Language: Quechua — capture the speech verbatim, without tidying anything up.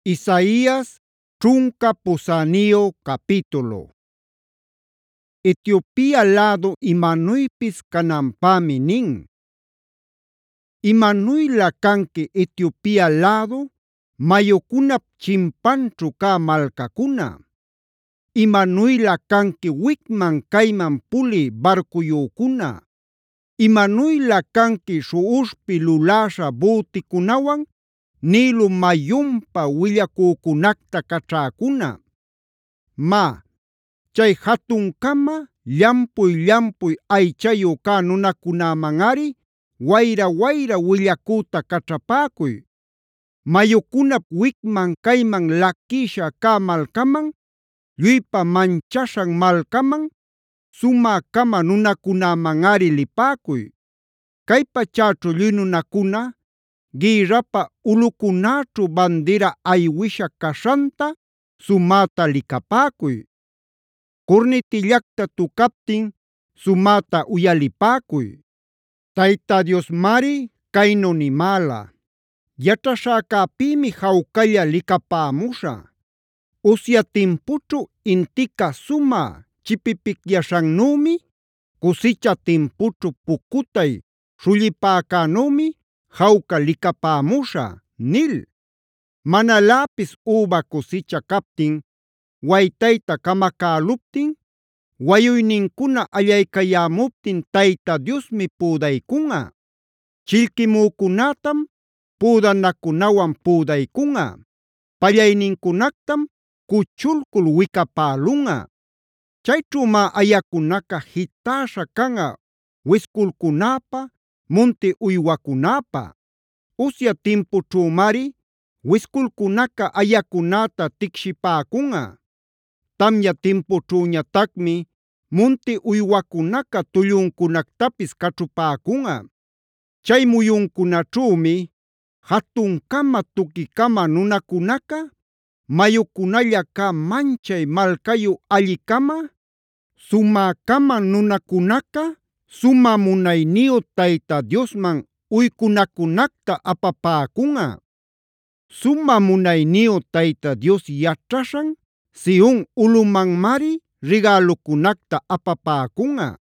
Isaías ćhunka pusäniyu capítulo. Etiopía lädu imanuypis cananpämi nin: ¿imanuylä kanki Etiopía lädu mayukunap chimpanćhu cä malcakuna? ¿Imanuylä kanki wicman cayman pulï barcuyücuna? ¿Imanuylä kanki śhuꞌuśhpi luläśha büticunawan Nilo mayunpa willacücunacta caćhäcuna? Má, chay jatuncama llampuy-llampuy aychayu cä nunacunämanꞌari wayra-wayra willacüta caćhapäcuy. Mayucunap wicman cayman laquïsha cä malcaman, lluypa manchaśhan malcaman, sumä-cama nunacunämanꞌari lipäcuy. Cay pachäćhu lluy nunacuna gïrrapa ulꞌucunäćhu bandera aywisha caśhanta sumäta licapäcuy. Kurnitillacta tukaptin sumäta uyalipäcuy. Tayta Diosmari kaynu nimäla: yaćhaśhäcäpïmi jawcalla licapämuśhä. Usya timpućhu intica sumä chipipicyaśhannümi, cusicha timpućhu pucutay śhullipäcänümi jawca licapämuśhä” nil. Manaläpis üba cusicha captin, waytayta camacäluptin, wayuynincuna allaykayämuptin Tayta Diosmi püdaykunꞌa. Chillquimücunätam püdanacunawan püdaykunꞌa. Pallaynincunactam cuchulcul wicapälunꞌa. Chayćhümá ayacunaca jitäśha canꞌa wisculcunäpä, munti uywacunäpä. Usya timpućhümari wisculcunaca ayacunäta ticshipäkunꞌa. Tamya timpućhüñatacmi munti uywacunaca tulluncunactapis caćhupäkunꞌa. Chay muyuncunaćhümi jatuncama tuquicama nunacunaca, mayucunalla cä manchay malcayu allicama, sumä-cama nunacunaca sumä munayniyu Tayta Diosman uycunacunacta apapäkunꞌa. Sumä munayniyu Tayta Dios yaćhaśhan Sion ulꞌumanmari rigälucunacta apapäkunꞌa.